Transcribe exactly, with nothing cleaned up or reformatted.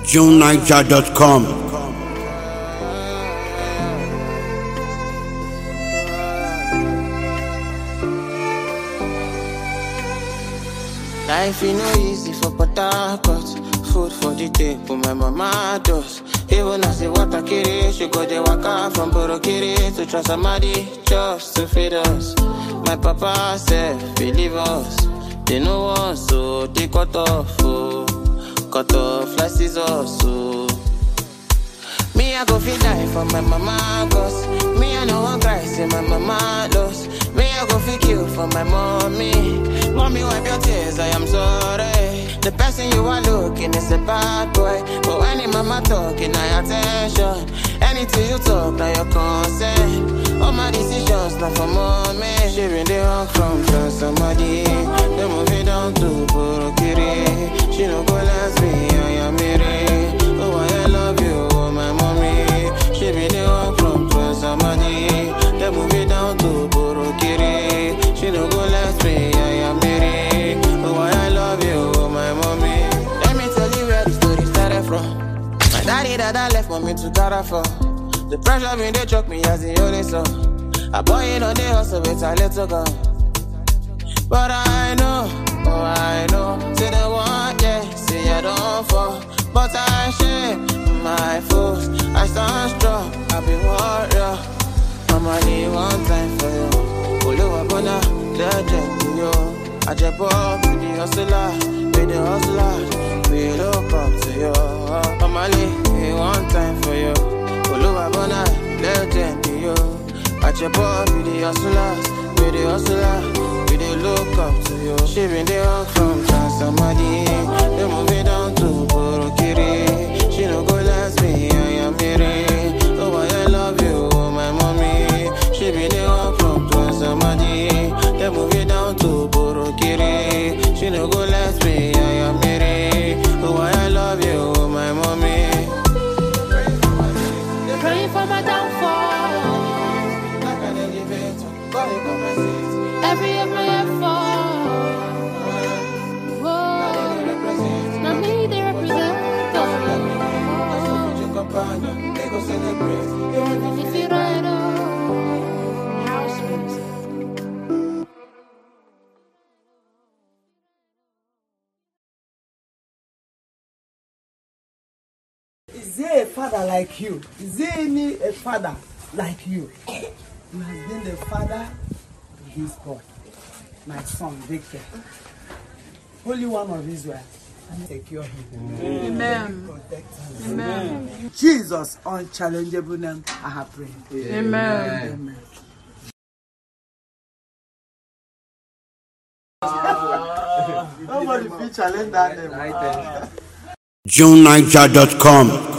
June Niger dot com. Life is no easy for Port-Harcourt. Food for the table, my mama does. Even as the water carry, she go the waka from Borokiri to Trasamadi just to feed us. My papa said, believe us. They know us, so they cut off, oh. Cut off like scissors, so. Me, I go fit die for my mama, cause me, I know one cry, say my mama lost. Me, I go fit kill for my mommy. Mommy, wipe your tears, I am sorry. The person you are looking is a bad boy. But when your mama talking, I attention. Anything you talk, now your consent. All my decisions, not for mommy. She been the hug from somebody. They move it down to Borokiri. She no go last me, I am Mary. Oh, I love you, oh, my mommy. She been the hug from somebody. They move it down to Borokiri. She no go last me, I am Mary. Oh, I love you, oh, my mommy. Let me tell you where the story started from. My daddy that I left mommy to Carrefour. The pressure when they choke me as the only son. A boy in on the hustle with a little gun. But I know, oh I know. Say the one, yeah, say I don't fall. But I share my foes. I stand strong, I be warrior. Mama need one time for you. Oluwa bona, legend to you. I jump up with the hustler, with the hustler. We look up to you. Mama need one time for you. Oluwa bona, legend to you. I jump up with the hustlers, with the hustler. We dey look up to you. She been the hug from Trasamadi. They move it down to Borokiri. She no go last me, I am Mary. Oh, I love you, oh, my mommy. She been the hug from Trasamadi. They move it down to Borokiri. She no go last me, I am Mary. Oh, I love you, oh, my mommy. Praying for my downfall. Like an elevator, body compensate. Every of my effort. Whoa. Now me they represent. They go celebrate. If you ride on house music. Is there a father like you? Is there any a father like you? You have been the father to this boy, my son Victor, Holy One of Israel. And secure him. Amen. Protect him. Amen. Jesus, unchallengeable name, I have prayed. Amen. Amen. Nobody feel challenge that name. June Niger dot com.